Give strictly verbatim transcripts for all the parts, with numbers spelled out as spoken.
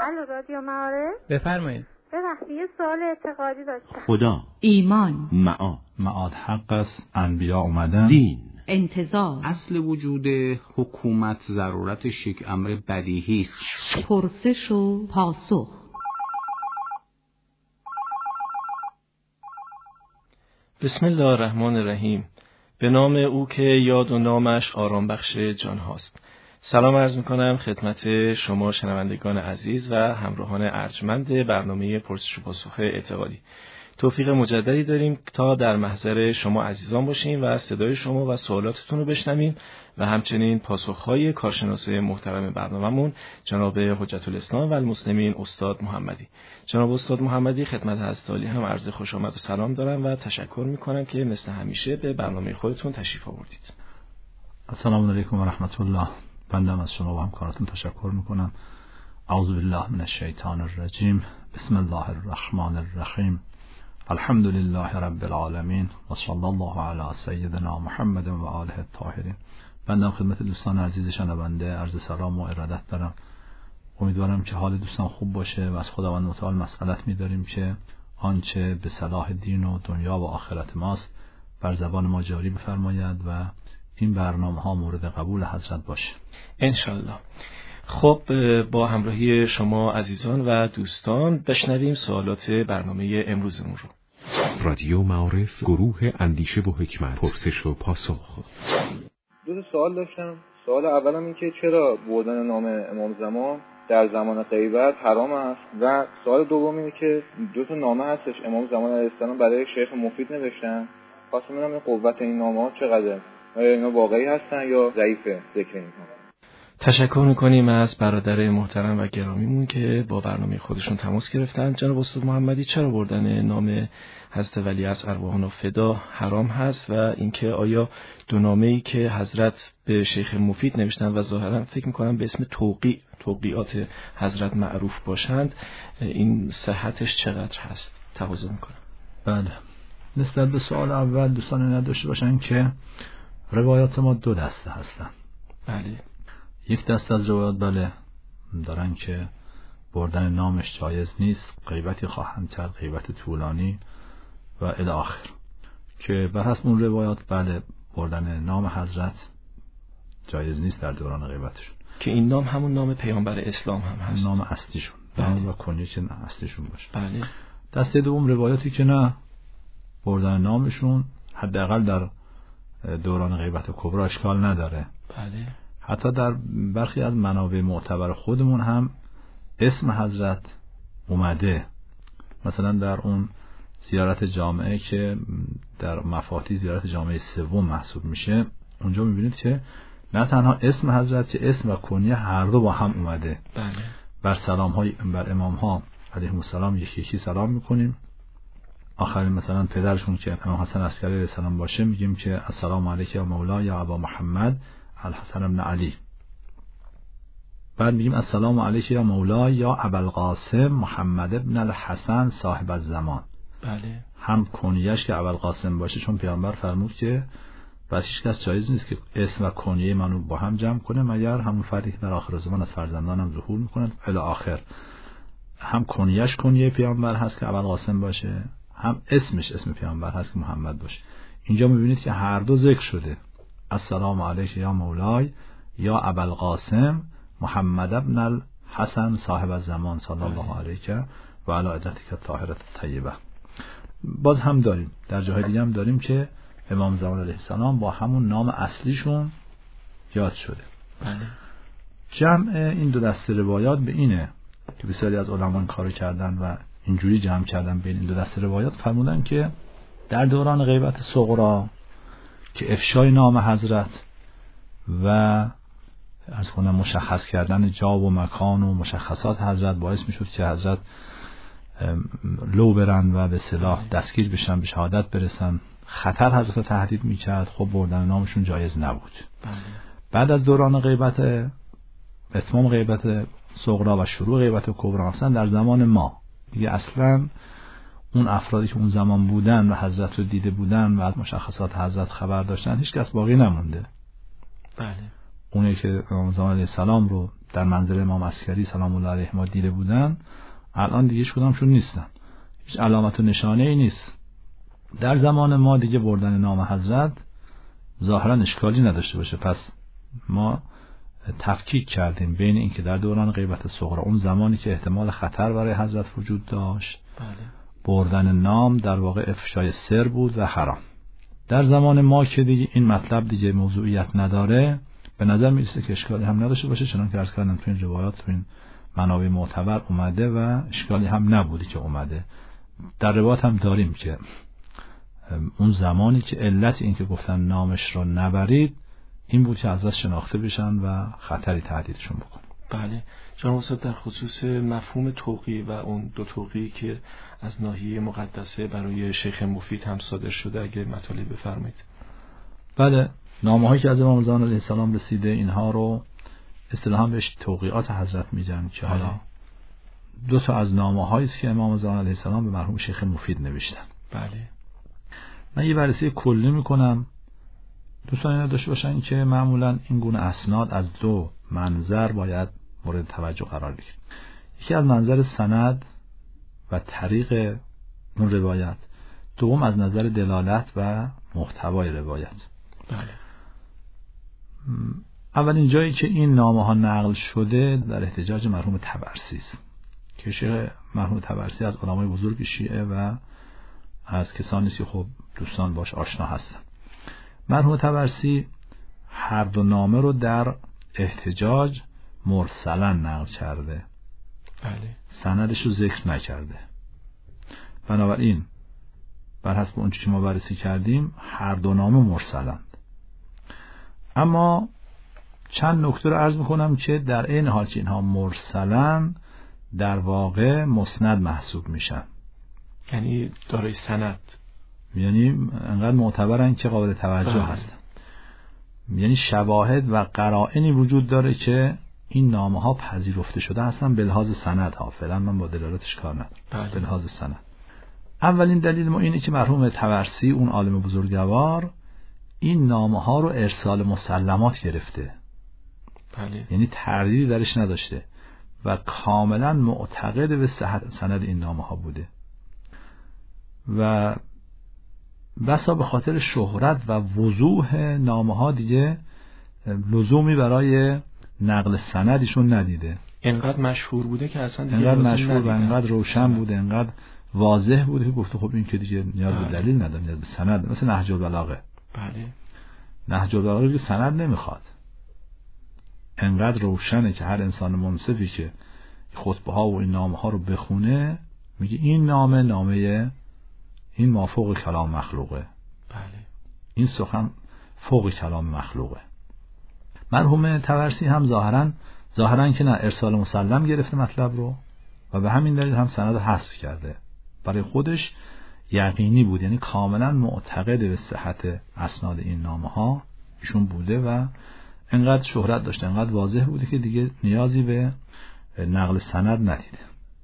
الو رادیو معارف. بفرمایید. ببخشید یه سوال اعتقادی داشتم. خدا، ایمان، معاد، معاد حق است، انبیا اومدن، دین، انتظار، اصل وجود حکومت ضرورتش یک امر بدیهی است. پرسش و پاسخ. بسم الله الرحمن الرحیم. به نام او که یاد و نامش آرام بخش جان هاست. سلام عرض میکنم خدمت شما شنوندگان عزیز و همراهان ارجمند برنامه پرسش و پاسخ اعتقادی. توفیق مجددی داریم تا در محضر شما عزیزان باشیم و صدای شما و سوالاتتون رو بشنویم و همچنین پاسخهای کارشناس محترم برنامه‌مون جناب حجت الاسلام و المسلمین استاد محمدی. جناب استاد محمدی خدمت حضرت عالی هم عرض خوش آمد و سلام دارم و تشکر میکنم که مثل همیشه به برنامه خودتون تشریف آوردید. السلام علیکم و رحمت الله. بنده از شما و همکاراتون تشکر میکنم. اعوذ بالله من الشیطان الرجیم. بسم الله الرحمن الرحیم. الحمد لله رب العالمین و صلی الله علی سیدنا محمد و آله الطاهرین. بنده خدمت دوستان عزیز شنونده عرض سلام و ارادت دارم. امیدوارم که حال دوستان خوب باشه و از خداوند متعال مسئلت می‌داریم که آنچه به صلاح دین و دنیا و آخرت ماست بر زبان ما جاری بفرماید و این برنامه‌ها مورد قبول حضرت باشه انشالله. خب با همراهی شما عزیزان و دوستان بشنویم سوالات برنامه امروزمون رو. رادیو معارف، گروه اندیشه و حکمت، پرسش و پاسخ. دو تا سوال داشتم. سوال اولم این که چرا بردن نام امام زمان در زمان غیبت حرام است و سوال دوم اینه که دو تا نامه هستش امام زمان علیه السلام برای شیخ مفید نوشتن. خواستم بدونم قوت این نامه‌ها چقدره؟ آیا اینا واقعی هستن یا ضعیفه ذکر اینها؟ تشکر میکنیم از برادر محترم و گرامیمون که با برنامه خودشون تماس گرفتن. جناب استاد محمدی، چرا بردن نام حضرت ولیعصر ارواحنا فدا حرام هست و اینکه آیا دو نامه‌ای که حضرت به شیخ مفید نوشتن و ظاهرا فکر میکنم به اسم توقیع توقیعات حضرت معروف باشند، این صحتش چقدر هست؟ تواضع میکنم. بله، نسبت به سوال اول دوستان نداشته باشن که روایات ما دو دسته هستن. بله، یک دسته از روایات بله دارن که بردن نامش جایز نیست، غیبتی خواهند کرد، غیبت طولانی و الی آخر، که بر حسب اون روایات بله بردن نام حضرت جایز نیست در دوران غیبتشون، که این نام همون نام پیامبر اسلام هم هست، نام اصلیشون. بله. نام و کنیه که اصلیشون باشه. بله. دسته دوم روایاتی که نه بردن نامشون حداقل در دوران غیبت کبرا اشکال نداره. بله. حتی در برخی از منابع معتبر خودمون هم اسم حضرت اومده. مثلا در اون زیارت جامعه که در مفاتیح زیارت جامعه سوم محسوب میشه، اونجا میبینید که نه تنها اسم حضرت که اسم و کنیه هر دو با هم اومده. بله. بر سلام های بر امام ها علیهم السلام یکی یکی سلام میکنیم. آخرین مثلا پدرشون که امام حسن عسکری علیه السلام باشه میگیم که السلام علیک یا مولا یا ابا محمد الحسن ابن علی. بعد میگیم السلام علیک یا مولا یا ابوالقاسم محمد ابن الحسن صاحب الزمان. بله. هم کنیه‌اش که ابوالقاسم باشه، چون پیامبر فرمود که بس هیچ کس جایز نیست که اسم و کنیه منو با هم جمع کنه مگر همون فردی که در آخر زمان از فرزندانم ظهور میکنه الی آخر. هم کنیه‌اش کنیه پیامبر هست که ابوالقاسم باشه، هم اسمش اسم پیامبر هست که محمد باشه. اینجا میبینید که هر دو ذکر شده، السلام علیک یا مولای یا ابوالقاسم محمد ابن الحسن صاحب الزمان صلی الله علیه و علی عدتک الطاهره الطیبه. باز هم داریم در جاهای دیگه هم داریم که امام زمان علیه السلام با همون نام اصلیشون یاد شده. بله. جمع این دو دسته روایات به اینه که بسیاری از علمان کارو کردن و اینجوری جمع کردن بین این دو دسته روایات، فرمودن که در دوران غیبت صغرا که افشای نام حضرت و از کنم مشخص کردن جا و مکان و مشخصات حضرت باعث میشد که حضرت لو برن و به اصطلاح دستگیر بشن، به شهادت برسن، خطر حضرت رو تهدید میکرد. خب بردن نامشون جایز نبود. بله. بعد از دوران غیبت اتمام غیبت صغرا و شروع غیبت کبرا اصلا در زمان ما دیگه اصلا اون افرادی که اون زمان بودن و حضرت رو دیده بودن و از مشخصات حضرت خبر داشتن هیچ کس باقی نمونده. بله. اونی که امام زمان علیه السلام رو در منزل امام عسکری سلام الله علیه ما دیده بودن، الان دیگه هیچ کدامشون نیستن، هیچ علامت و نشانه ای نیست. در زمان ما دیگه بردن نام حضرت ظاهرا اشکالی نداشته باشه. پس ما تفکیک کردیم بین این که در دوران غیبت صغرا، اون زمانی که احتمال خطر برای حضرت وجود داشت، بله. بردن نام در واقع افشای سر بود و حرام. در زمان ما که دیگه این مطلب دیگه موضوعیت نداره، به نظر میرسه که اشکالی هم نداشته باشه، چون که عرض کردم تو این روایات تو این منابع معتبر اومده و اشکالی هم نبودی که اومده. در روایات هم داریم که اون زمانی که علت این که گفتن نامش رو نبرید این بود که ازش شناخته بشن و خطری تهدیدشون بکنه. بله. جناب استاد در خصوص مفهوم توقیع و اون دو توقیعی که از ناحیه مقدسه برای شیخ مفید هم صادر شده اگه مطالب بفرمایید. بله، نامه هایی که از امام زمان علیه السلام رسیده اینها رو اصطلاحاً بهش توقیعات حضرت میگن که حالا بله. دو تا از نامه هایی است که امام زمان علیه السلام به مرحوم شیخ مفید نوشتن. بله. من یه بررسی کلی میکنم. دوستان اینا داشته باشن که معمولا این گونه اسناد از دو منظر باید مورد توجه قرار بگیره. یکی از منظر سند و طریق اون روایت، دوم از نظر دلالت و محتوای روایت. بله. اولین جایی که این نامه ها نقل شده در احتجاج مرحوم طبرسی است که شیخ مرحوم طبرسی از علمای بزرگ شیعه و از کسانی است که خب دوستان باش آشنا هستن. مرحوم طبرسی هر دو نامه رو در احتجاج مرسلا نقل کرده. بله. سندش رو ذکر نکرده. بنابراین بر حسب اون چیزی که ما بررسی کردیم هر دو نامه مرسلند. اما چند نکته رو عرض میکنم که در این حال که اینها مرسلن در واقع مسند محسوب میشن، یعنی دارای سند، یعنی انقدر معتبرن که قابل توجه بله. هستن. یعنی شواهد و قرائنی وجود داره که این نامه ها پذیرفته شده هستن به لحاظ سند ها. فعلا من با دلالتش کار ندارم. بله. به لحاظ سند اولین دلیل ما اینه که مرحوم طبرسی اون عالم بزرگوار این نامه ها رو ارسال مسلمات گرفته. بله. یعنی تردیدی درش نداشته و کاملا معتقد به صحت سند این نامه ها بوده و بسا به خاطر شهرت و وضوح نامه ها دیگه لزومی برای نقل سندشون ندیده. انقدر مشهور بوده که اصلا دیگه انقدر لازم مشهور و ندیدن. انقدر روشن بوده، انقدر واضح بوده که گفته خب این که دیگه نیاز به بله. دلیل نداره، نیاز به سند. مثل نهج البلاغه. بله. نهج البلاغه دیگه سند نمیخواد، انقدر روشنه که هر انسان منصفی که خطبه ها و این نامه ها رو بخونه میگه این نامه نامه این مافوق کلام مخلوقه. بله. این سخن فوق کلام مخلوقه. مرحوم طبرسی هم ظاهرا ظاهرا که نه ارسال مسلم گرفته مطلب رو و به همین دلیل هم سند رو حذف کرده. برای خودش یقینی بود، یعنی کاملا معتقد به صحت اسناد این نامه ها ایشون بوده و انقدر شهرت داشته، انقدر واضح بوده که دیگه نیازی به نقل سند ندیده.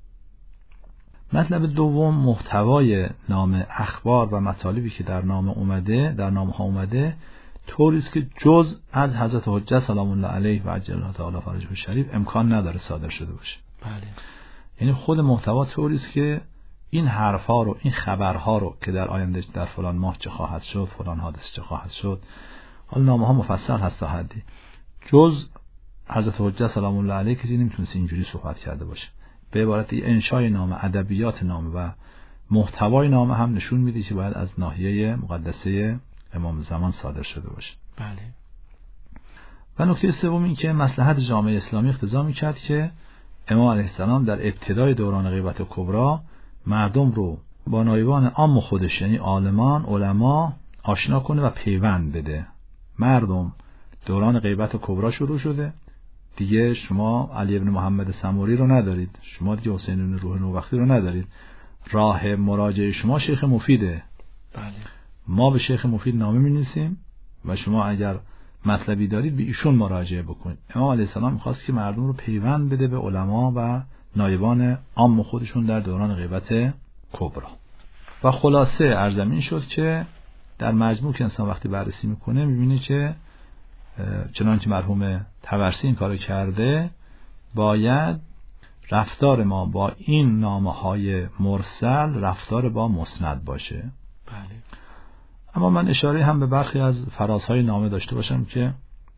مطلب دوم، محتوای نام اخبار و مطالبی که در نام اومده در نامه ها اومده طوری است که جز از حضرت حجت سلام الله علیه و عجل الله تعالی فرجه الشریف امکان نداره صادر شده باشه. بله. یعنی خود محتوا طوری است که این حرفا رو، این خبرها رو که در آینده در فلان ماه چه خواهد شد، فلان حادثه چه خواهد شد، حالا نامه ها مفصل هست تا حدی، جز حضرت حجت سلام الله علیه کسی نمیتونه اینجوری صحبت کرده باشه. به عبارت انشای نامه، ادبیات نامه و محتوای نامه هم نشون میده که باید از ناحیه مقدسه امام زمان صادر شده باشه. بله. و نکته سوم این که مصلحت جامعه اسلامی اقتضا میکرد که امام علیه السلام در ابتدای دوران غیبت کبری مردم رو با نایبان عام خودش، یعنی عالمان، علما آشنا کنه و پیوند بده. مردم دوران غیبت کبری شروع شده دیگه، شما علی ابن محمد سموری رو ندارید، شما دیگه حسین ابن روح نوبختی رو ندارید، راه مراجعه شما شیخ مفیده. بله. ما به شیخ مفید نامه می‌نویسیم و شما اگر مطلبی دارید به ایشون مراجعه بکنید. امام علیه السلام می‌خواست که مردم رو پیوند بده به علما و نایبان عام خودشون در دوران غیبت کبری. و خلاصه ارزمین شد که در مجموع که انسان وقتی بررسی میکنه میبینه که چنانچه مرحوم طبرسی این کارو کرده باید رفتار ما با این نامه‌های مرسل رفتار با مسند باشه. بله. اما من اشاره هم به برخی از فرازهای نامه داشته باشم که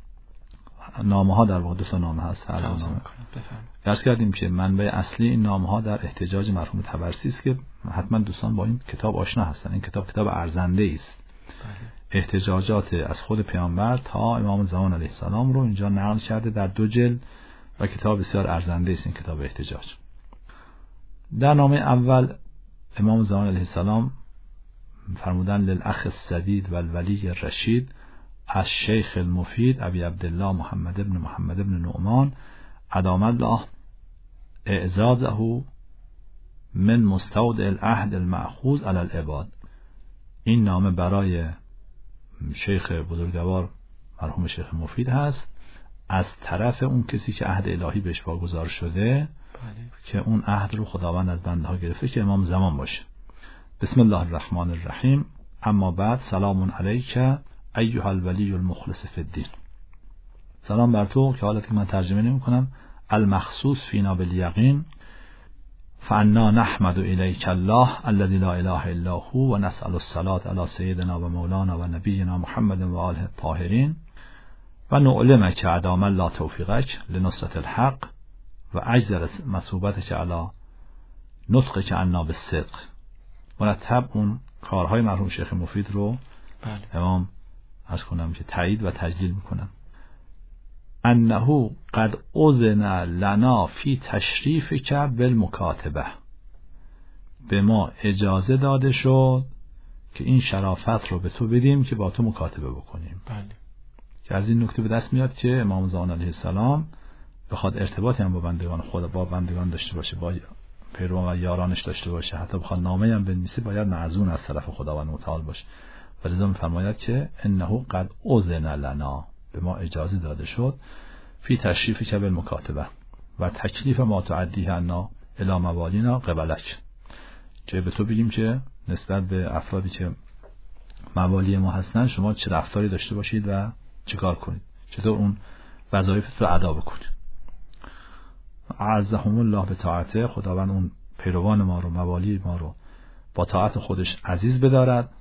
نامه ها در واقع دو تا نامه هست. هر نامه درس کردیم که منبع اصلی این نامه ها در احتجاج مرحوم طبرسی است که حتما دوستان با این کتاب آشنا هستن. این کتاب کتاب ارزنده است. بله. احتجاجات از خود پیامبر تا امام زمان علیه السلام رو اینجا نقل کرده در دو جلد و کتاب بسیار ارزنده است این کتاب احتجاج. در نامه اول امام زمان علیه السلام فرمودن للاخ السدید و الولی الرشید از شیخ المفید ابی عبدالله محمد ابن محمد ابن نعمان ادام الله اعزازه من مستودع العهد المأخوذ علی العباد. این نامه برای شیخ بزرگوار مرحوم شیخ مفید هست از طرف اون کسی که عهد الهی بهش واگذار شده. بله. که اون عهد رو خداوند از بنده ها گرفته که امام زمان باشه. بسم الله الرحمن الرحیم. اما بعد سلام علیک ایها الولی المخلص فی الدین. سلام بر تو که حالتی که من ترجمه نمی کنم المخصوص فینا بالیقین فانا نحمد الیک الله الذی لا اله الا هو و نسأل الصلاة علی سیدنا و مولانا و نبینا محمد و آله الطاهرین و نعلمک ادام الله توفیقک لنصرة الحق و اجزر مثوبتک علی نطقک عنا بالصدق. مرتب اون کارهای مرحوم شیخ مفید رو بله. امام عرض کنم که تایید و تجلیل میکنم. انه قد اذن لنا فی تشریفک بالمکاتبه. به ما اجازه داده شد که این شرافت رو به تو بدیم که با تو مکاتبه بکنیم. بله. که از این نکته به دست میاد که امام زمان علیه السلام بخواد ارتباطی هم با بندگان خدا با بندگان داشته باشه، با پیروان و یارانش داشته باشه، حتی بخواد نامه هم بنویسه باید معزون از طرف خداوند متعال باشه. و لذا می‌فرماید که انه قد اذن لنا، به ما اجازه داده شد فی تشریف که بالمکاتبه و تکلیف ما تعدیه عنا الی موالینا قبلک، که به تو بگیم که نسبت به افرادی که موالی ما هستن شما چه رفتاری داشته باشید و چیکار کنید، چطور اون وظایف رو ادا بکنید. اعزهم الله به طاعته، خداوند اون پیروان ما رو، موالی ما رو با طاعت خودش عزیز بدارد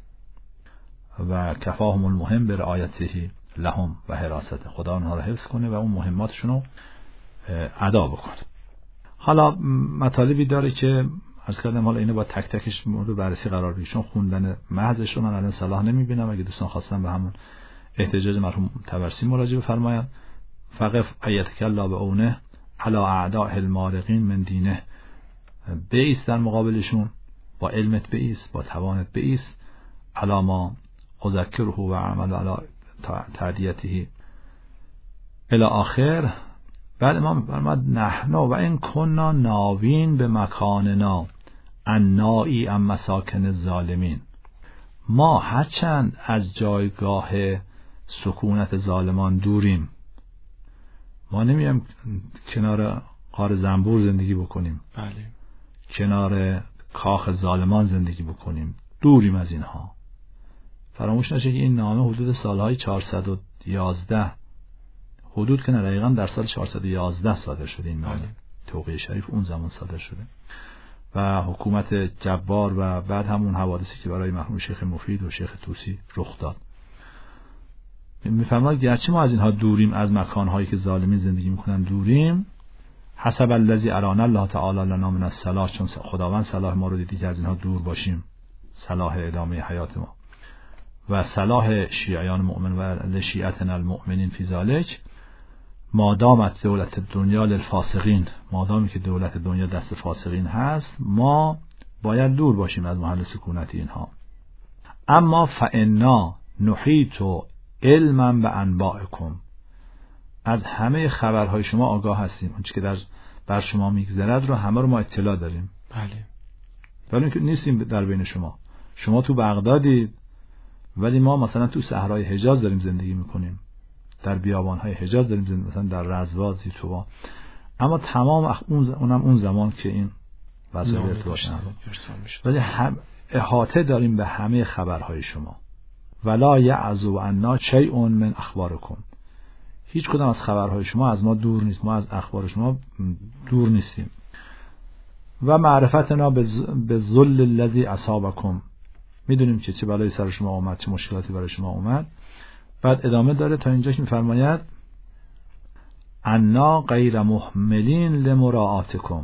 و کفاهم المهم به رعایته لهم و حراسته، خدا اونها رو حفظ کنه و اون مهماتشون رو ادا بکنه. حالا مطالبی داره که عرض کردم حالا اینو با تک تکش مورد بررسی قرار بگیرم، چون خوندن محضش رو من الان صلاح نمیبینم. اگه دوستان خواستن به همون احتجاج مرحوم طبرسی مراجعه بفرمایند. فقف ایتک الله بعونه علی اعداء المارقین من دینه، بایست در مقابلشون، با علمت بایست، با توانت بایست، علی ما اذکره و عمل علی تعدیته الی آخر. بعد امام فرمود نحن و این کنا ناوین به مکاننا النائی ام مساکن الظالمین، ما هرچند از جایگاه سکونت ظالمان دوریم، ما نمیم کنار غار زنبور زندگی بکنیم، بله، کنار کاخ ظالمان زندگی بکنیم، دوریم از اینها. فراموش نشه که این نامه حدود سالهای چهارصد و یازده، حدود که دقیقاً در سال چهارصد و یازده صادر شده این نامه، توقیع شریف اون زمان صادر شده و حکومت جبار و بعد همون حوادثی که برای مرحوم شیخ مفید و شیخ طوسی رخ داد. میفرماید گرچه ما از اینها دوریم، از مکانهایی که ظالمین زندگی میکنن دوریم، حسب الذی ارانا الله تعالی لنا من الصلاح، چون خداوند صلاح ما رو دیدی که از اینها دور باشیم، صلاح ادامه حیات ما و صلاح شیعیان مؤمن و لشیعتنا المؤمنین فی ذلک، مادامت دولت دنیا للفاسقین، مادامی که دولت دنیا دست فاسقین هست ما باید دور باشیم از محل سکونت اینها. اما فانا نحیط علما به انباءکم، از همه خبرهای شما آگاه هستیم، اون چیزی که در بر شما میگذرد رو همه رو ما اطلاع داریم. بله. ولی اینکه نیستیم در بین شما، شما تو بغدادید ولی ما مثلا تو صحرای حجاز داریم زندگی میکنیم، در بیابانهای حجاز داریم زندگی، مثلا در رزواز تو، اما تمام اون اونم اون زمان که این وضع ارتباط نداره، ولی هم احاطه داریم به همه خبرهای شما. ولا یعزو عنا شیء من اخبارکم، هیچ کدام از خبرهای شما از ما دور نیست، ما از اخبار شما دور نیستیم. و معرفتنا به ذل الذی اصابکم، میدونیم که چه بلایی سر شما اومد، چه مشکلاتی برای شما اومد. بعد ادامه داره تا اینجا که میفرماید انا غیر محملین لمراعاتکم،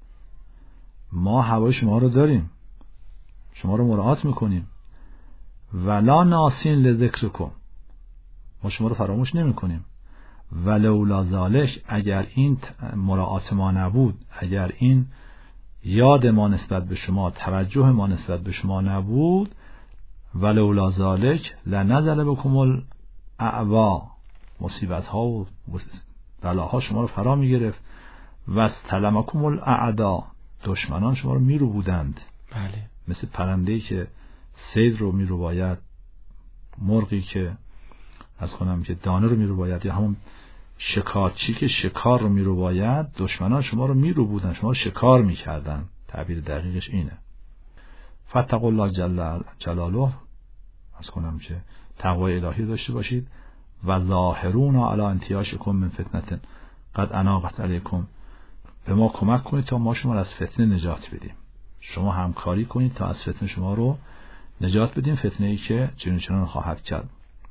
ما هوای شما رو داریم، شما رو مراعات میکنیم. ولا ناسین لذکرکم، ما شما رو فراموش نمی کنیم. ولولا ذالک، اگر این مراعات ما نبود، اگر این یاد ما نسبت به شما، توجه ما نسبت به شما نبود، ولولا ذالک لنزل بكم الاعوا، مصیبت ها و بلاها شما رو فرا می گرفت. و استلمکم الاعدا، دشمنان شما رو می رو بودند. بله. مثل پرنده‌ای که صید رو می رو باید، مرغی که از کنم که دانه رو می رو باید، یا همون شکارچی که شکار رو می رو باید، دشمنان شما رو می رو بودن، شما رو شکار می کردن. تعبیر دقیقش اینه. فاتقوا الله جل جلاله، از کنم که تقوای الهی داشته باشید. و ظاهرون علی انتیاشکم من فتنه قد اناقت علیکم، به ما کمک کنید تا ما شما رو از فتنه نجات بدیم. شما همکاری کنید تا از فتنه شما رو نجات بدیم، فتنه ای که چنین چنان خواهد کرد.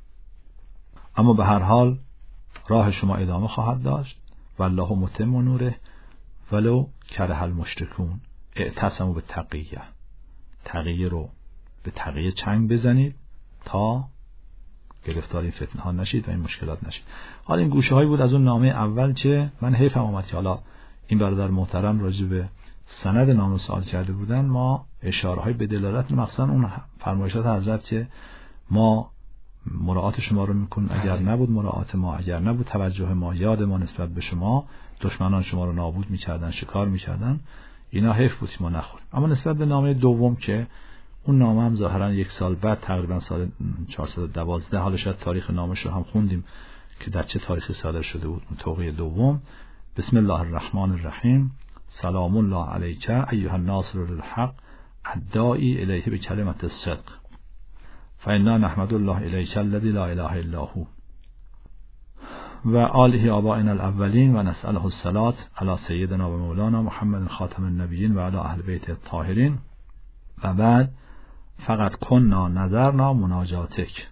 اما به هر حال راه شما ادامه خواهد داشت. والله متم نوره ولو کره المشرکون. اعتصموا بالتقیه، تقیه رو به تقیه چنگ بزنید تا گرفتار این فتنه ها نشید و این مشکلات نشید. حالا این گوشه هایی بود از اون نامه اول که من حیفم اومد که حالا این برادر محترم راجع به سند نامه سوال کرده بودن. ما اشاره های به دلالت، مخصوصا اون فرمایشات حضرت که ما مراعات شما رو میکنیم، اگر نبود مراعات ما، اگر نبود توجه ما، یاد ما نسبت به شما، دشمنان شما رو نابود میکردن، شکار میکردن. اینا حیف بود ما نخوریم. اما نسبت به نامه دوم که اون نامه هم ظاهرا یک سال بعد، تقریبا سال چهارصد و دوازده، حالا شاید تاریخ نامش رو هم خوندیم که در چه تاریخی صادر شده بود، توقیه دوم. بسم الله الرحمن الرحیم. سلام الله علیک ایها الناصر للحق الداعی الیه بکلمة الصدق فإنا نحمد الله الیک الذی لا اله الا هو و آله آبائنا الاولین و نسأله الصلاة علی سیدنا و مولانا محمد خاتم النبیین و علی اهل بیت الطاهرین. و بعد فقط کننا نظرنا مناجاتک،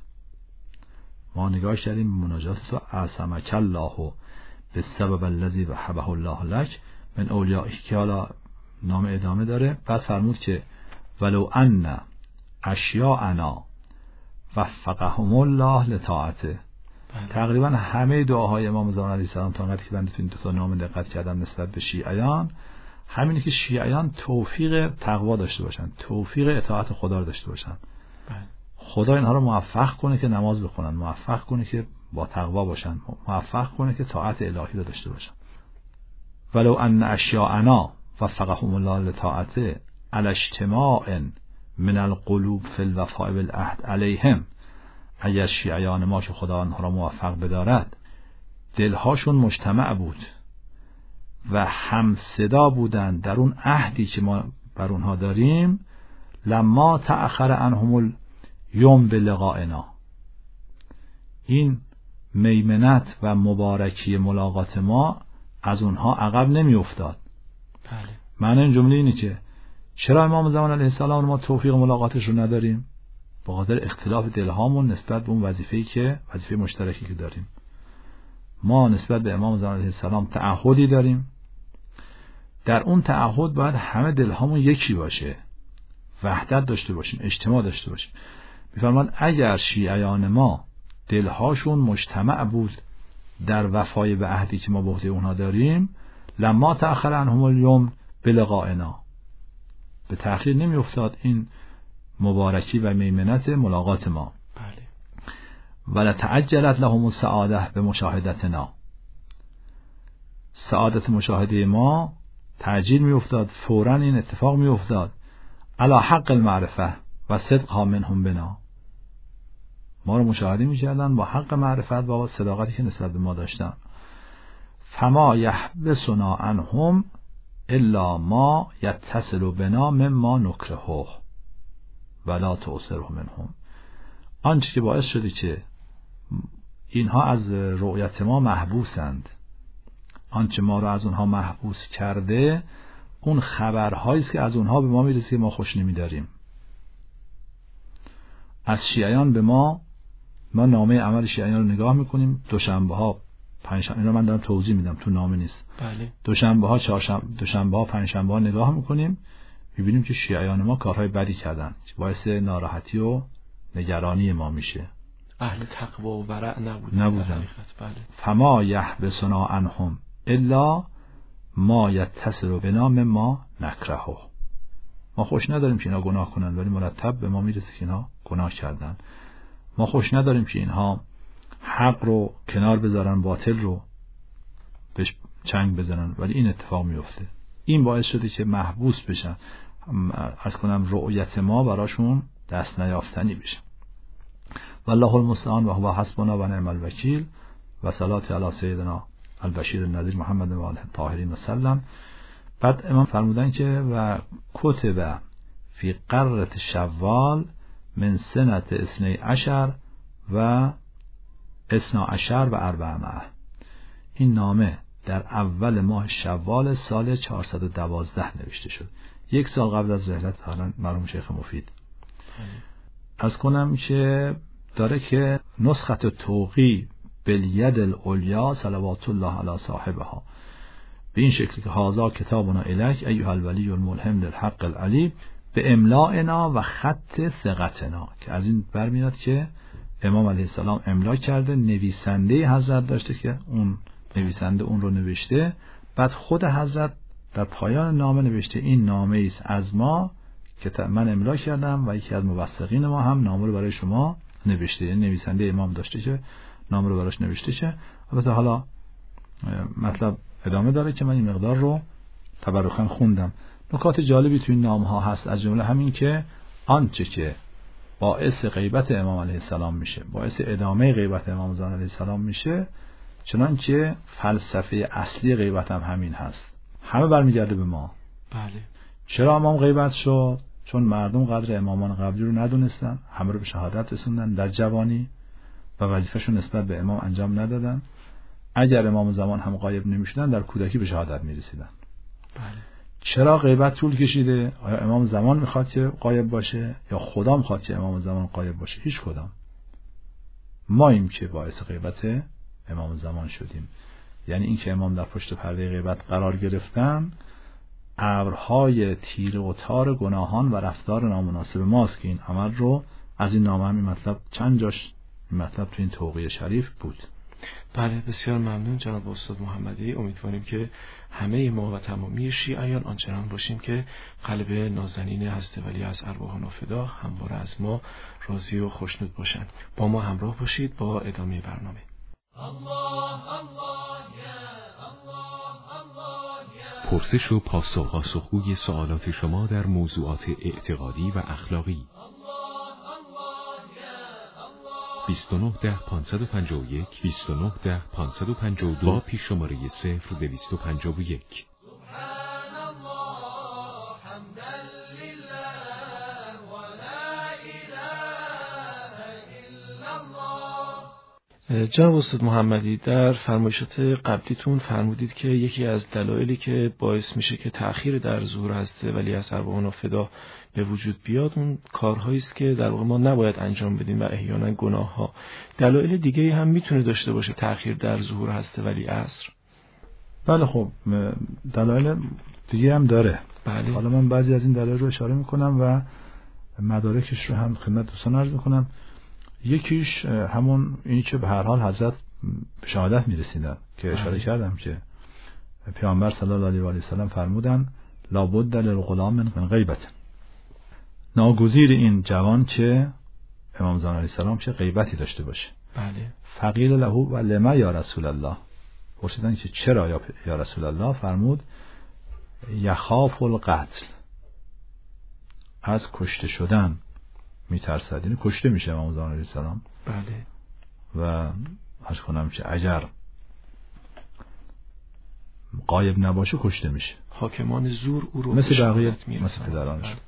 ما نگاه کردیم مناجات تو. عصمک الله به سبب الذی وهبه الله لک من اولیائه، که حالا نام ادامه داره. بعد فرمود که ولو ان اشیاءنا وفقهم الله لطاعته. تقریبا همه دعاهای امام زمان علیه السلام تا وقتی که بنده تو این دو تا نام دقت کردم نسبت به شیعیان، همینه که شیعیان توفیق تقوا داشته باشن، توفیق اطاعت خدا رو داشته باشن. خدا اینها رو موفق کنه که نماز بخونن، موفق کنه که با تقوا باشن، موفق کنه که طاعت الهی رو داشته باشن. ولو ان اشیاءنا وفقهم الله لطاعته علی اجتماع من القلوب فی الوفاء بالعهد علیهم، اگر شیعیان ما که خدا آنها را موفق بدارد دلهاشون مجتمع بود و هم صدا بودند در اون عهدی که ما بر اونها داریم، لما تأخر عنهم الیوم بلقائنا، این میمنت و مبارکی ملاقات ما از اونها عقب نمی افتاد. بله. معنی این جمله اینه که چرا امام زمان علیه السلام ما توفیق ملاقاتش رو نداریم؟ به خاطر اختلاف دلهامون نسبت به اون وظیفه‌ای که وظیفه مشترکی که داریم. ما نسبت به امام زمان علیه السلام تعهدی داریم، در اون تعهد باید همه دلهامون یکی باشه، وحدت داشته باشیم، اجتماع داشته باشیم. می‌فرمان اگر شیعیان ما دلهاشون مجتمع بود در وفای به عهدی که ما به عهده اونها داریم، لما تأخر عنهم الیوم بلقائنا، به تأخیر نمی افتاد این مبارکی و میمنت ملاقات ما. بله. ولا تعجلت لهم السعاده به مشاهدتنا، سعادت مشاهده ما تعجیل می افتاد، فوراً این اتفاق می افتاد. علی حق المعرفه و صدقها منهم بنا، ما رو مشاهده می کردن با حق معرفت و با صداقتی که نسبت به ما داشتن. فما یحبسنا عنهم الا ما یتصل بنا مما نکرهه ولا تؤثره منهم، آنچه که باعث شده که اینها از رؤیت ما محبوسند. آنچه ما رو از اونها محبوس کرده اون خبرهایی است که از اونها به ما میرسه که ما خوش نمی‌داریم. از شیعیان به ما ما نامه عمل شیعیان رو نگاه میکنیم، دوشنبه ها پنجشنبه، اینا من دارم توضیح میدم تو نامه نیست. بله. دوشنبه ها چهارشنبه دوشنبه ها پنجشنبه ها نگاه میکنیم، میبینیم که شیعیان ما کارهای بدی کردن، باعث ناراحتی و نگرانی ما میشه. اهل تقوا و ورع نبودن. نبودن. بله. فما یحبسنا عنهم الا ما یتصل بنا مما نکرهه. ما خوش نداریم که اینا گناه کنن، ولی مرتب به ما میرسه که اینا گناه کردن. ما خوش نداریم که اینها حق رو کنار بذارن، باطل رو بهش چنگ بزنن، ولی این اتفاق میفته. این باعث شده که محبوس بشن، از کنم رؤیت ما براشون دست نیافتنی بشه. والله المستعان و هو حسبنا و نعم الوکیل و صلات علی سیدنا البشیر النذیر محمد و آله الطاهرین و سلم. بعد امام فرمودن که و کتب فی قرة شوال من سنت اثنی عشر و اثنا عشر و اربعمائه. این نامه در اول ماه شوال سال چهارصد و دوازده نوشته شد، یک سال قبل از رحلت مرحوم شیخ مفید. از کنم که داره که نسخت توقی بالید العلیا صلوات الله علی صاحبها، به این شکل که هذا کتابنا الیک ایها الولی الملهم للحق العلی به املائنا و خط ثقتنا، که از این برمیاد که امام علیه السلام املا کرده، نویسنده حضرت داشته که اون نویسنده اون رو نوشته، بعد خود حضرت در پایان نامه نوشته این نامه ایست از ما که من املا کردم و یکی از موثقین ما هم نامه رو برای شما نوشته. یعنی نویسنده امام داشته که نامه رو براش نوشته شه. البته حالا مطلب ادامه داره که من این مقدار رو تبرکاً خوندم. نکات جالبی تو این نامه ها هست، از جمله همین که آنچه که باعث غیبت امام علیه السلام میشه، باعث ادامه غیبت امام زمان علیه السلام میشه، چنانچه فلسفه اصلی غیبت هم همین هست. همه برمیگرده به ما. بله. چرا امام غیبت شد؟ چون مردم قدر امامان قبلی رو ندونستن، همه رو به شهادت رسوندن در جوانی و وظیفه‌شون نسبت به امام انجام ندادن. اگر امام زمان هم غایب نمیشدن در کودکی به شهادت میرسیدن. بله. چرا غیبت طول کشیده؟ آیا امام زمان میخواد که غایب باشه یا خدا میخواد که امام زمان غایب باشه؟ هیچ کدام. ماییم که باعث غیبت امام زمان شدیم. یعنی این که امام در پشت پرده غیبت قرار گرفتن، ابرهای تیره و تار گناهان و رفتار نامناسب ماست که این عمل رو از این نامه هم این مطلب چند جاش این مطلب تو این توقیه شریف بود. بله، بسیار ممنون جناب استاد محمدی. امیدواریم که همه ما و تمامی شیعیان آنچنان باشیم که قلب نازنین حضرت ولی از ارواحنا فدا همواره از ما راضی و خوشنود باشند. با ما همراه باشید با ادامه برنامه. پرسش و پاسخ پاسخگوی سوالات شما در موضوعات اعتقادی و اخلاقی. بیست و نه ده پانصد و پنجاه و یک بیست و نه ده پانصد و پنجاه و دو با پیش شماره صفر دویست و پنجاه و یک. جناب استاد محمدی، در فرمایشات قبلیتون فرمودید که یکی از دلایلی که باعث میشه که تأخیر در ظهور حضرت ولی از ارواحنا فدا به وجود بیاد اون کارهایی است که در واقع ما نباید انجام بدیم و احیانا گناه ها. دلایل دیگه هم میتونه داشته باشه تأخیر در ظهور حضرت ولی عصر؟ بله، خب دلایل دیگه هم داره. بله. حالا من بعضی از این دلایل رو اشاره میکنم و مدارکش رو هم خدمت دوستان عرض میکنم. یکیش همون اینی که به هر حال حضرت به شهادت میرسیدن که اشاره کردم که پیامبر صلی الله علیه و آله و سلم فرمودن لابد للغلام من غیبت، ناگزیر این جوان که امام زمان علیه السلام چه غیبتی داشته باشه. بله. فقیل له و لما یا رسول الله، پرسیدن که چرا یا, یا رسول الله؟ فرمود یخاف القتل، از کشته شدن میترسد، یعنی کشته میشه امام زمان علیه السلام. بله. و عرض کنم که اگر غایب نباشه کشته میشه. حاکمان زور او رو مثل بقیه مثل پدرانش. بله.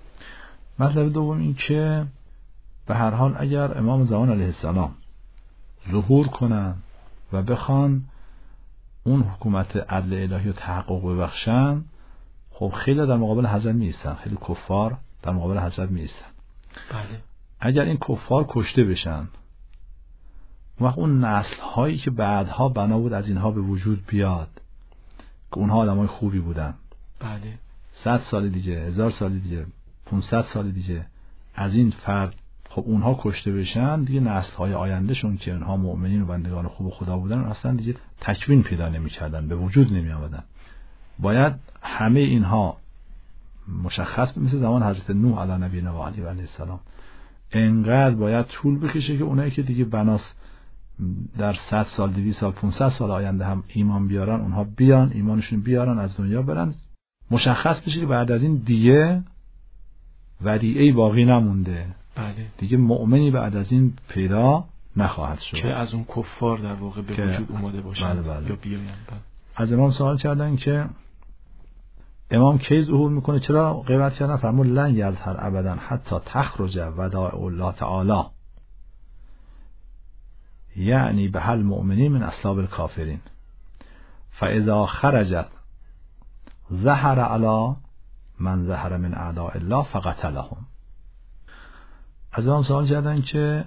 مطلب دوم این که به هر حال اگر امام زمان علیه السلام ظهور کنن و بخوان اون حکومت عدل الهی رو تحقق ببخشن، خب خیلی در مقابل حضرت می ایستن، خیلی کفار در مقابل حضرت می ایستن. بله. اگر این کفار کشته بشن، وقت اون نسل هایی که بعدها بنا بود از اینها به وجود بیاد که اونها آدمای خوبی بودن، بله، صد سال دیگه، هزار سال دیگه، پونصد سال دیگه از این فرد، خب اونها کشته بشن، دیگه نسل های آینده شون که اونها مؤمنین و بندگان خوب خدا بودن اصلا دیگه تکوین پیدا نمی‌کردن، به وجود نمی آمدن. باید همه اینها مشخص مثل زمان حضرت نوح علی نبینا و علیه السلام انقدر باید طول بکشه که اونایی که دیگه بناس در صد سال، دویست سال، پانصد سال آینده هم ایمان بیارن، اونها بیان ایمانشون بیارن از دنیا برن، مشخص بشه که بعد از این دیگه ودیعه‌ای باقی نمونده. بله. دیگه مؤمنی بعد از این پیدا نخواهد شد که از اون کفار در واقع به وجود اومده باشن. بله بله. یا بیاین. بله. از امام سوال کردن که امام کی ظهور میکنه؟ چرا غیبت کردن؟ فرمود لن یظهر ابدا حتی تخرج وداع الله تعالی، یعنی به هل مؤمنین من اصلاب الکافرین، فاذا خرجت ظهر علی من ظهر من اعداء الله فقتلهم. از امام سوال کردن که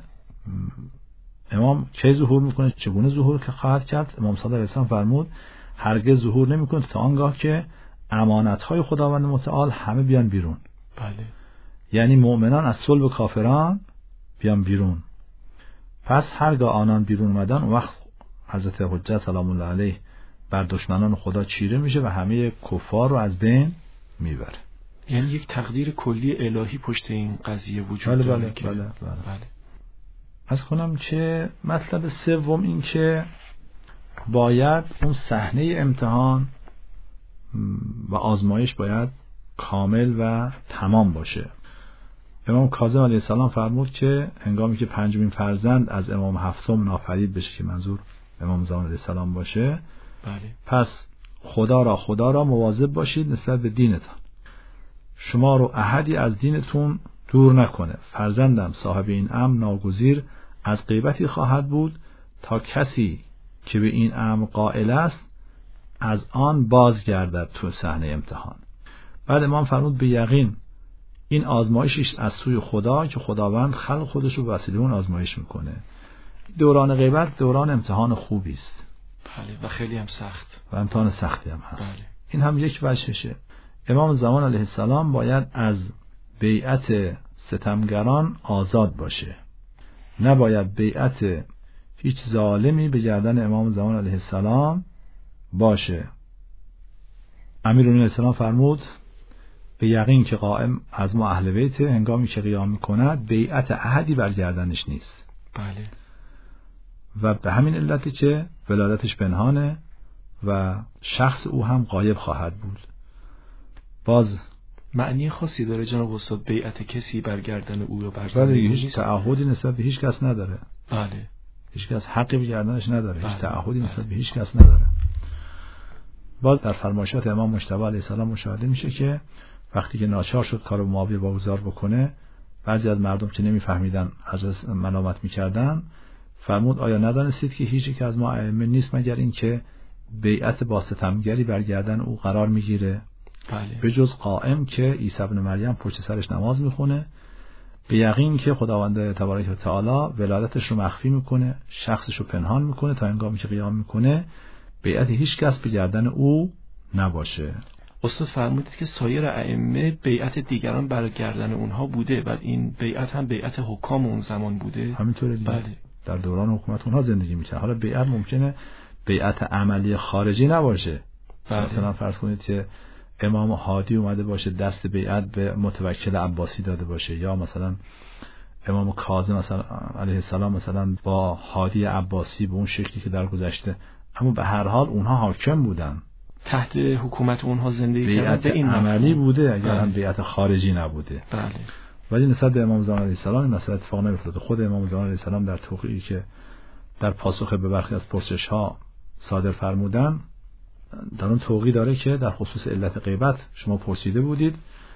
امام کی ظهور میکنه، چگونه ظهور که خواهد کرد؟ امام صادق علیه السلام فرمود هرگز ظهور نمیکنه تا آنگاه که امانت‌های خداوند متعال همه بیان بیرون. بله. یعنی مؤمنان از صلب کافران بیان بیرون. پس هرگاه آنان بیرون اومدن، اون وقت حضرت حجت سلام الله علیه بر دشمنان خدا چیره میشه و همه کفار رو از بین میبره. یعنی یک تقدیر کلی الهی پشت این قضیه وجود بله داره. بله که بله بله. بله. از کنم که مطلب سوم این که باید اون صحنه امتحان و آزمایش باید کامل و تمام باشه. امام کاظم علیه السلام فرمود که هنگامی که پنجمین فرزند از امام هفتم ناپدید بشه که منظور امام زمان علیه السلام باشه، بله. پس خدا را خدا را مواظب باشید نسبت به دینتان، شما رو احدی از دینتون دور نکنه. فرزندم صاحب این امر ناگزیر از غیبتی خواهد بود تا کسی که به این امر قائل است از آن بازگردد تو صحنه امتحان. بعد امام فرمود به یقین این آزمایشش از سوی خدا که خداوند خلق خودش رو وسیله اون آزمایش میکنه. دوران غیبت دوران امتحان خوبی است. بله. و خیلی هم سخت و امتحان سختی هم هست. بله. این هم یک وجهشه. امام زمان علیه السلام باید از بیعت ستمگران آزاد باشه، نباید بیعت هیچ ظالمی به گردن امام زمان علیه السلام باشه. امیرالمومنین علیه السلام فرمود به یقین که قائم از ما اهل بیت هنگامی که قیام میکند بیعت احدی بر گردنش نیست. بله. و به همین علتی که ولادتش پنهانه و شخص او هم غایب خواهد بود. باز معنی خاصی داره جناب استاد بیعت کسی بر گردن او یا بر بله، زمین هیچ تعهدی نسبت به هیچ کس نداره. بله. هیچ کس حقی به گردنش نداره. بله. هیچ تعهدی بله. نسبت به هیچ کس نداره. باز در فرمایشات امام مجتبی علیه السلام مشاهده میشه که وقتی که ناچار شد کارو معاویه واگذار بکنه، بعضی از مردم که نمیفهمیدن از ملامت میکردن، فرمود آیا ندانستید که هیچ یک از ما ائمه نیست مگر این که بیعت با ستمگری بر گردن او قرار میگیره؟ بله. به جز قائم که عیسی ابن مریم پشت سرش نماز میخونه، به یقین که خداوند تبارک و تعالی ولادتش رو مخفی میکنه، شخصش رو پنهان میکنه تا هنگامی که قیام میکنه بیعت هیچ کس به گردن او نباشه. استاد فرمودید که سایر ائمه بیعت دیگران بر گردن اونها بوده، بعد این بیعت هم بیعت حکام اون زمان بوده. همینطوره دیگه. بله. در دوران حکومت اونها زندگی میکنن. حالا بیعت ممکنه بیعت عملی خارجی نباشه. بله. مثلا فرض کنید که امام هادی اومده باشه دست بیعت به متوکل عباسی داده باشه، یا مثلا امام کاظم مثلا علیه السلام مثلا با هادی عباسی به اون شکلی که در گذشته، اما به هر حال اونها حاکم بودن، تحت حکومت اونها زندگی کردن. بیعت این عملی مفهوم بوده اگر بله. هم بیعت خارجی نبوده. بله. ولی نسبت به امام زمان علیه السلام این مسئله اتفاق نیفتاد. خود امام زمان علیه السلام در توقیعی که در پاسخ به برخی از پرسش‌ها صادر فرمودن، در اون توقیع داره که در خصوص علت غیبت شما پرسیده بودید،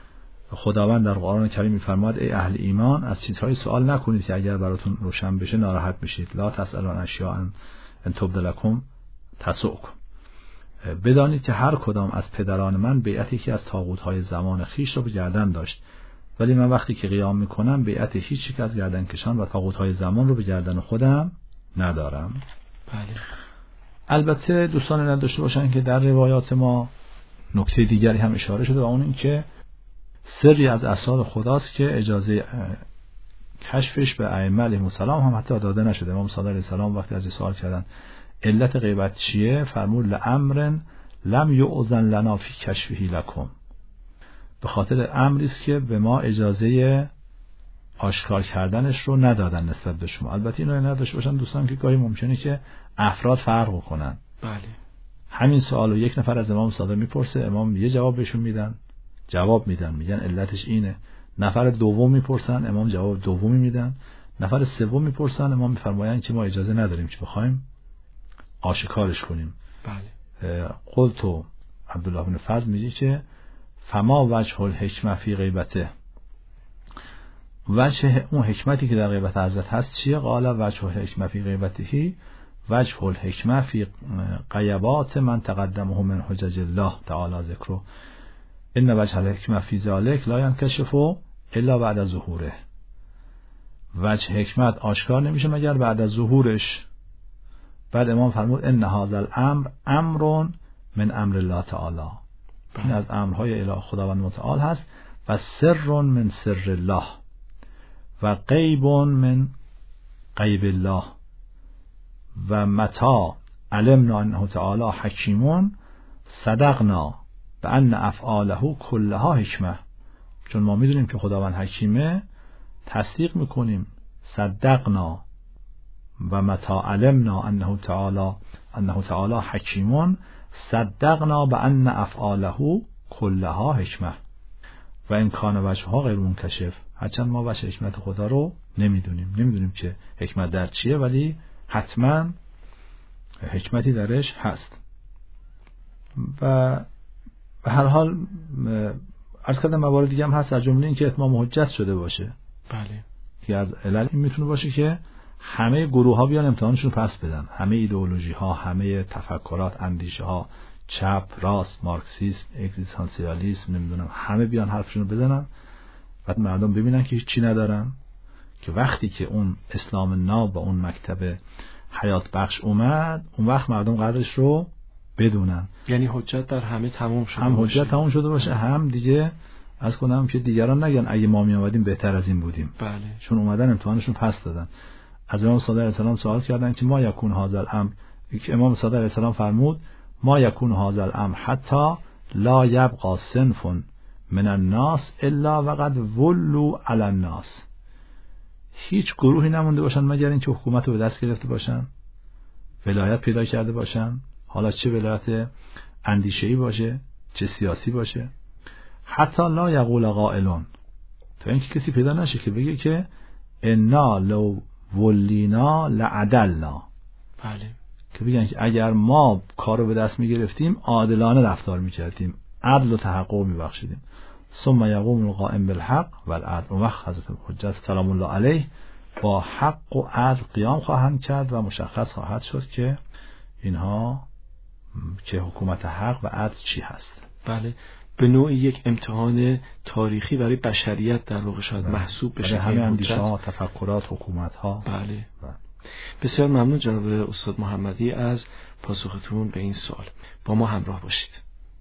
خداوند در قرآن کریم می‌فرماید ای اهل ایمان از چیزهای سوال نکنید که اگر براتون روشن بشه ناراحت میشید. لا تسألوا عن اشیاء ان تبد لکم تسؤکم. بدانید که هر کدام از پدران من بیعتی که از طاغوت‌های زمان خیش را به گردن داشت، ولی من وقتی که قیام میکنم بیعت هیچ یک از گردنکشان و طاغوت‌های زمان رو به گردن خودم ندارم. بله. البته دوستان نداشته باشن که در روایات ما نکته دیگری هم اشاره شده و اون این که سری از اسرار خداست که اجازه کشفش به ائمه علیهم السلام هم حتی داده نشده. امام صادق علیه السلام وقتی از سوال کردن علت غیبت چیه، فرمود لامر لم یؤذن لنا فی کشفه لکم، به خاطر امری است که به ما اجازه آشکار کردنش رو ندادن نسبت به شما. البته اینو نداشته باشن دوستان که گاهی ممکنه که افراد فرق کنن. بله. همین سوالو یک نفر از امام صادق میپرسه، امام یه جواب بهشون میدن، جواب میدن میگن علتش اینه. نفر دوم میپرسن، امام جواب دومی میدن. نفر سوم میپرسن، امام میفرمایند که ما اجازه نداریم که بخوایم آشکارش کنیم. بله. قلت عبدالله بن فضل میگه که فما وجه الحکمه فی غیبته، وجه اون حکمتی که در غیبت حضرت هست چیه؟ قال وجه الحکمه فی غیبته وجه الحکمه فی غیبات من تقدمه من حجج الله تعالی ذکره ان وجه الحکمه فی ذلک لا ينکشف الا بعد ظهوره. وجه حکمت آشکار نمیشه مگر بعد از ظهورش. بعد امام فرمود ان هذا الامر امر من امر الله تعالی، این از امرهای اله خداوند متعال هست. و سر من سر الله و غیب من غیب الله و متى علمنا انه تعالی حکیم صدقنا بان افعاله كلها حکمه. چون ما میدونیم که خداوند حکیمه تصدیق میکنیم. صدقنا و متى علمنا انه تعالی انه تعالی حکیم صدقنا بان افعاله كلها حکمه و امکان وجهها غیر منکشف. هرچند ما وجه حکمت خدا رو نمیدونیم، نمیدونیم که حکمت در چیه، ولی حتما حکمتی درش هست. و به هر حال عرض کردم موارد دیگه هم هست، از جمله این که اتمام حجت شده باشه. بله. که از علل این میتونه باشه که همه گروه ها بیان امتحانشون پس بدن، همه ایدئولوژی ها، همه تفکرات، اندیشه ها، چپ، راست، مارکسیسم، اگزیستانسیالیسم، نمیدونم، همه بیان حرفشون رو بزنن و مردم ببینن که هیچ چی ندارن. که وقتی که اون اسلام ناب و اون مکتب حیات بخش اومد، اون وقت مردم قدرش رو بدونن. یعنی حجت در همه تموم شده هم باشه. حجت تموم شده باشه، هم دیگه از کنم که دیگران نگن اگه ما می اومدیم بهتر از این بودیم. بله. چون اومدن امتحانشون پس دادن. از امام صادق علیه السلام سوال کردن که ما یکون هذا الامر، امام صادق علیه السلام فرمود ما یکون هذا الامر حتی لا یبقى صنف من الناس الا وقد ولوا علی الناس. هیچ گروهی نمونده باشن مگر اینکه حکومت رو به دست گرفته باشن، ولایت پیدا کرده باشن، حالا چه ولایت اندیشه‌ای باشه چه سیاسی باشه. حتی لا یقول قائلون، تا اینکه کسی پیدا نشه که بگه که انا لو ولینا لعدلنا. بله. که بگن که اگر ما کارو به دست میگرفتیم عادلانه رفتار میکردیم، عدل و تحقق میبخشیدیم. ثم یقوم القائم بالحق والعدل. اون وقت حضرت حجت سلام الله علیه با حق و عدل قیام خواهند کرد و مشخص خواهد شد که اینها که حکومت حق و عدل چی هست. بله. به نوعی یک امتحان تاریخی برای بشریت در واقع شاید بله. محسوب بشه. همه اندیشه ها، تفکرات، حکومت ها. بله. بله. بسیار ممنون جناب استاد محمدی از پاسختون به این سوال. با ما همراه باشید.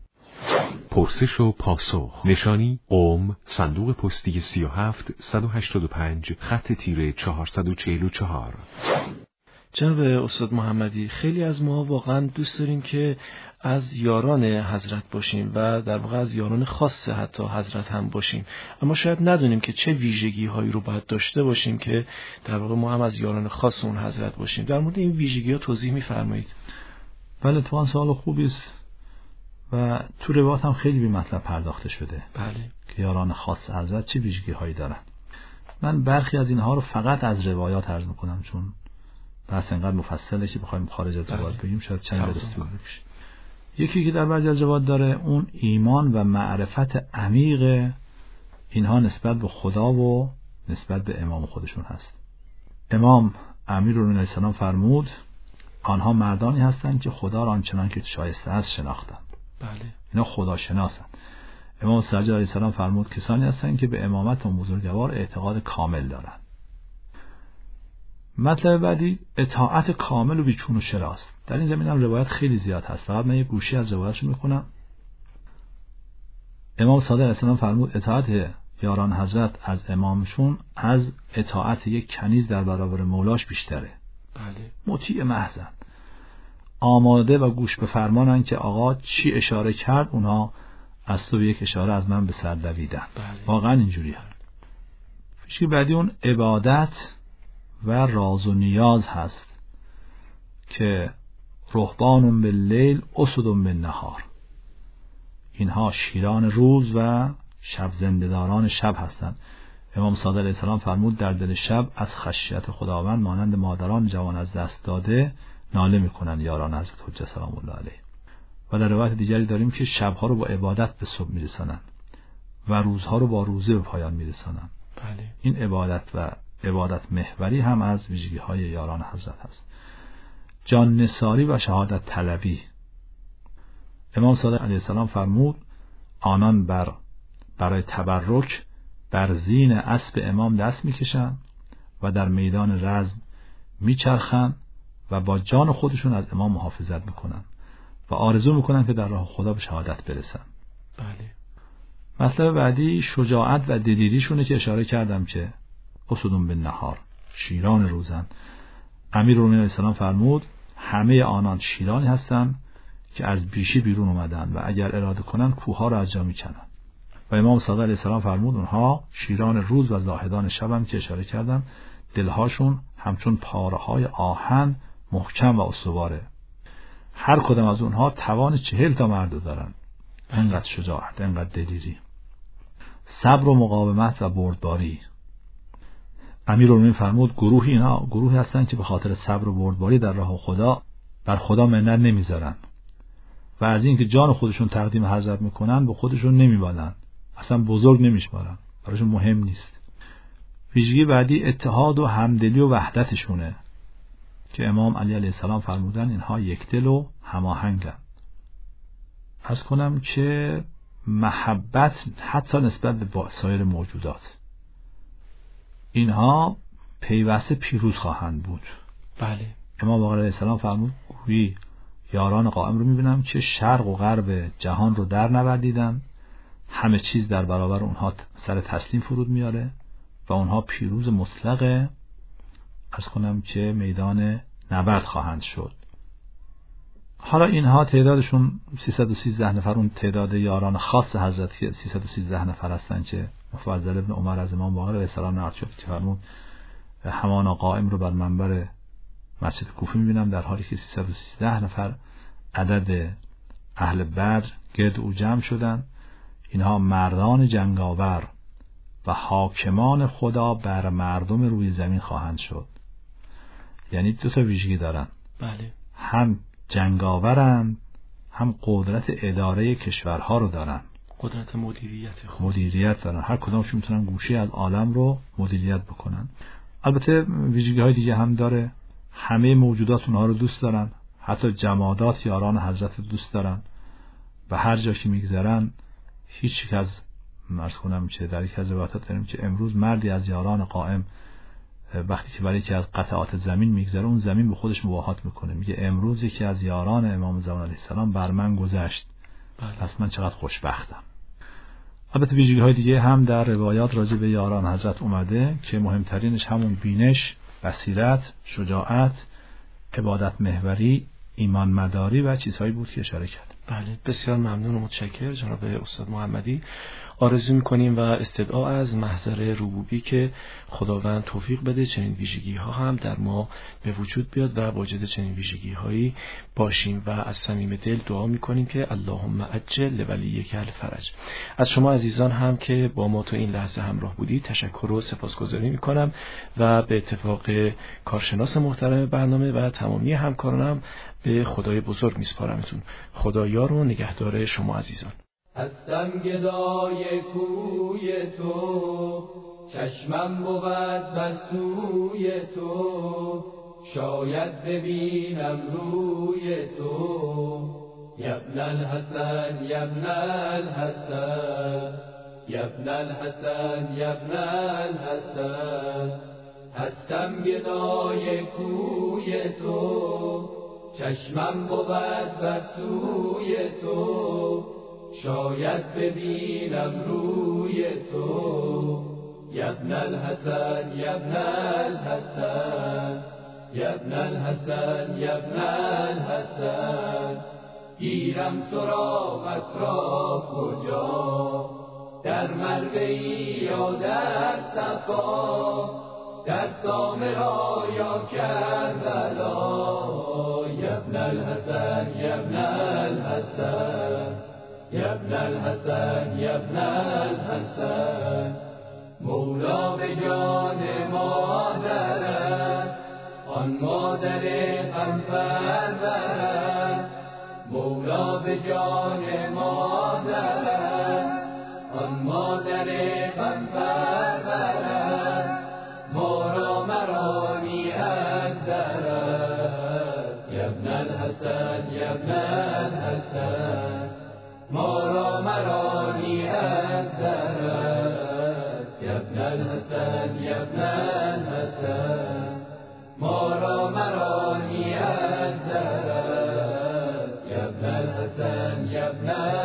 پرسش و پاسخ. نشانی قم، صندوق پستی سی و هفت صد و هشتاد و پنج، خط تیره چهارصد و چهل و چهار. جناب استاد محمدی، خیلی از ما واقعا دوست داریم که از یاران حضرت باشیم و در واقع از یاران خاص حتی حضرت هم باشیم، اما شاید ندونیم که چه ویژگی هایی رو باید داشته باشیم که در واقع ما هم از یاران خاص اون حضرت باشیم. در مورد این ویژگی ها توضیح می‌فرمایید؟ بله، تو سوال خوبی است و تو روایات هم خیلی به مطلب پرداخته شده. بله. که یاران خاص حضرت چه ویژگی هایی دارن. من برخی از اینها رو فقط از روایات عرض می‌کنم چون بحث انقدر مفصله که بخوایم خارج از روایات بگیم شاید چند درس طول بکشه. یکی که در بعضی از روایات داره اون ایمان و معرفت عمیق اینها نسبت به خدا و نسبت به امام خودشون هست. امام امیرالمومنین علیه السلام فرمود آنها مردانی هستند که خدا را آنچنان که شایسته است شناختند. بله. اینا خدا شناسند. امام سجاد علیه السلام فرمود کسانی هستند که به امامت اون بزرگوار اعتقاد کامل دارند. مطلب بعدی اطاعت کامل و بیچون و چراست. در این زمینه هم روایت خیلی زیاد هست. فقط من یه گوشی از روایتشو میخونم. امام صادق علیه السلام فرمود اطاعت یاران حضرت از امامشون از اطاعت یک کنیز در برابر مولاش بیشتره. بله. مطیع محضن، آماده و گوش به فرمانن که آقا چی اشاره کرد اونها از تو یک اشاره از من به سر دویدن. بله. واقعا اینجوری هست. فیشکی بعدی اون عبادت و راز و نیاز هست که رهبان باللیل اسد بالنهار، اینها شیران روز و شب زنده‌داران شب هستند. امام صادق علیه السلام فرمود در دل شب از خشیت خداوند مانند مادران جوان از دست داده ناله میکنن یاران حضرت حجت سلام الله علیه. و در روایت دیگری داریم که شبها رو با عبادت به صبح میرسانن و روزها رو با روزه به پایان میرسانن. بله. این عبادت و عبادت محوری هم از ویژگی های یاران حضرت هست. جان نثاری و شهادت طلبی. امام صادق علیه السلام فرمود آنان بر برای تبرک بر زین اسب امام دست میکشن و در میدان رزم میچرخن و با جان خودشون از امام محافظت میکنن و آرزو میکنن که در راه خدا به شهادت برسن. بله. مطلب بعدی شجاعت و دلیریشونه که اشاره کردم که اسدون بالنهار، شیران روزن. امیرالمومنین علیه السلام فرمود همه آنان شیرانی هستن که از بیشی بیرون اومدن و اگر اراده کنن کوها را از جا میکنن. و امام صادق علیه السلام فرمود اونها شیران روز و زاهدان شبم که اشاره کردم دلهاشون همچون پاره‌های آهن محکم و استواره. هر کدام از اونها توان چهل تا مرد دارن. انقدر شجاعت، انقدر دلیری. صبر و مقاومت و بردباری. امیرالمومنین فرمود گروهی اینا گروهی هستن که به خاطر صبر و بردباری در راه خدا بر خدا منت نمیذارن و از اینکه جان خودشون تقدیم حضرت میکنن به خودشون نمیبالن، اصلا بزرگ نمیشمارن، براشون مهم نیست. ویژگی بعدی اتحاد و همدلی و وحدتشونه که امام علی علیه السلام فرمودن اینها یک دل و هماهنگن. عرض کنم که محبت حتی نسبت به سایر موجودات، اینها پیوسته پیروز خواهند بود. بله. امام باقر علیه السلام فرمود گویی یاران قائم رو میبینم که شرق و غرب جهان رو در نوردیدن، همه چیز در برابر اونها سر تسلیم فرود میاره و اونها پیروز مطلق عرض کنم که میدان نبرد خواهند شد. حالا اینها تعدادشون سیصد و سیزده نفر، اون تعداد یاران خاص حضرت که سیصد و سیزده نفر هستن که مفضل ابن عمر از امام باقر علیه السلام نقل شد که فرمود همانا قائم رو بر منبر مسجد کوفه میبینم در حالی که سیصد و سیزده نفر عدد اهل بدر گرد او جمع شدن. اینها مردان جنگاور و حاکمان خدا بر مردم روی زمین خواهند شد. یعنی دو تا ویژگی دارن. بله. هم جنگاورن هم قدرت اداره کشورها رو دارن، قدرت مدیریت خود. مدیریت دارن، هر کدامشون میتونن گوشه از عالم رو مدیریت بکنن. البته ویژگی های دیگه هم داره. همه موجودات اونها رو دوست دارن، حتی جمادات یاران حضرت رو دوست دارن و هر جا که میگذرن هیچ یک از مرز کنم که در یک از روایات داریم که امروز مردی از یاران قائم وقتی که برای یکی از قطعات زمین میگذره اون زمین به خودش مباهات میکنه، میگه امروز یکی از یاران امام زمان علیه السلام بر من گذشت. بله. پس من چقدر خوشبختم. البته ویژگی های دیگه هم در روایات راجع به یاران حضرت اومده که مهمترینش همون بینش، بصیرت، شجاعت، عبادت محوری، ایمان مداری و چیزهایی بود که اشاره کرد. بله. بسیار ممنون و متشکر جناب استاد محمدی. آرزو می‌کنیم و استدعا از محضر ربوبی که خداوند توفیق بده چنین ویژگی‌ها هم در ما به وجود بیاد و واجد چنین ویژگی‌هایی باشیم و از صمیم دل دعا می‌کنیم که اللهم عجل ولیک الفرج. از شما عزیزان هم که با ما تو این لحظه همراه بودید تشکر و سپاسگزاری می‌کنم و به اتفاق کارشناس محترم برنامه و تمامی همکارانم به خدای بزرگ می‌سپارمتون. خدا یار و نگهدار شما عزیزان. هستم گدای کوی تو، چشمم بود بر سوی تو، شاید ببینم روی تو. یبن الحسن یبن الحسن یبن الحسن یبن الحسن، هستم گدای کوی تو، چشمم بود بر سوی تو، شاید ببینم روی تو. یبن الحسن یبن الحسن یبن الحسن یبن الحسن، گیرم سراغت را کجا، در مروه‌ای یا در صفا، در سامرا یا کربلا. یبن الحسن یبن الحسن یبن الحسن یبن الحسن، مولا به جان مادرت، آن مادر غم پرورت. مولا به جان مادرت، آن مادر غم پرورت، ما را مرانی از درت. یبن الحسن یبن الحسن، ما را مرانی از درت. یبن الحسن یبن الحسن، ما را مرانی از درت. یبن الحسن یبن